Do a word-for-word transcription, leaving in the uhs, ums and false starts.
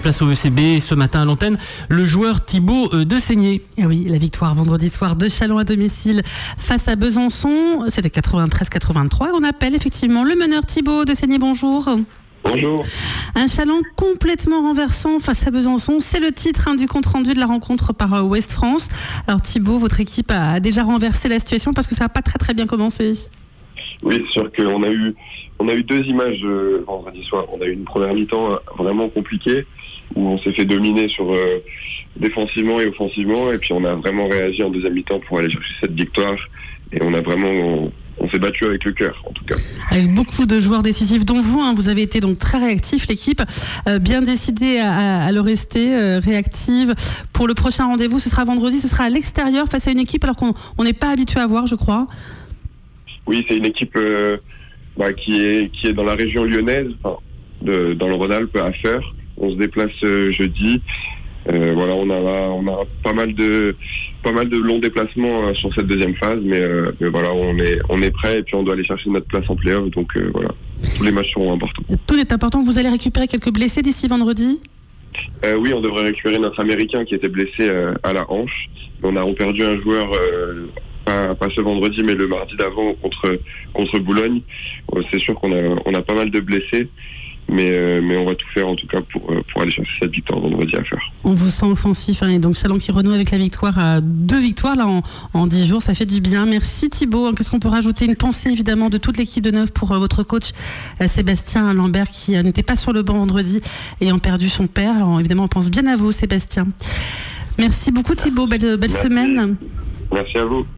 place au E C B ce matin à l'antenne, le joueur Thibaut de Seigné. Et oui, la victoire vendredi soir de Châlons à domicile face à Besançon, c'était quatre-vingt-treize quatre-vingt-trois. On appelle effectivement le meneur Thibaut de Seigné, bonjour. Bonjour. Un Châlons complètement renversant face à Besançon, c'est le titre hein, du compte-rendu de la rencontre par euh, Ouest France. Alors Thibaut, votre équipe a déjà renversé la situation parce que ça n'a pas très très bien commencé. Oui, c'est sûr qu'on a eu, on a eu deux images euh, vendredi soir. On a eu une première mi-temps vraiment compliquée où on s'est fait dominer sur euh, défensivement et offensivement, et puis on a vraiment réagi en deuxième mi-temps pour aller chercher cette victoire. Et on a vraiment, on, on s'est battu avec le cœur, en tout cas. Avec beaucoup de joueurs décisifs, dont vous, hein, vous avez été donc très réactif, l'équipe, euh, bien décidée à, à, à le rester, euh, réactive. Pour le prochain rendez-vous, ce sera vendredi, ce sera à l'extérieur face à une équipe alors qu'on n'est pas habitué à voir, je crois. Oui, c'est une équipe euh, bah, qui est qui est dans la région lyonnaise, enfin, de, dans le Rhône-Alpes à Feurs. On se déplace euh, jeudi. Euh, voilà, on a on a pas mal de pas mal de longs déplacements euh, sur cette deuxième phase, mais, euh, mais voilà, on est on est prêt et puis on doit aller chercher notre place en play-off. Donc euh, voilà, tous les matchs seront importants. Tout est important. Vous allez récupérer quelques blessés d'ici vendredi. Euh, oui, on devrait récupérer notre Américain qui était blessé euh, à la hanche. On a perdu un joueur. Euh, Pas, pas ce vendredi, mais le mardi d'avant contre contre Boulogne. C'est sûr qu'on a on a pas mal de blessés, mais euh, mais on va tout faire en tout cas pour pour aller chercher cette victoire vendredi à faire. On vous sent offensif, hein, et donc Châlons qui renoue avec la victoire à deux victoires là en en dix jours, ça fait du bien. Merci Thibaut. Qu'est-ce qu'on peut rajouter? Une pensée évidemment de toute l'équipe de Neuve pour euh, votre coach euh, Sébastien Lambert qui euh, n'était pas sur le banc vendredi ayant perdu son père. Alors évidemment on pense bien à vous Sébastien. Merci beaucoup Thibaut. Belle belle Merci. semaine. Merci à vous.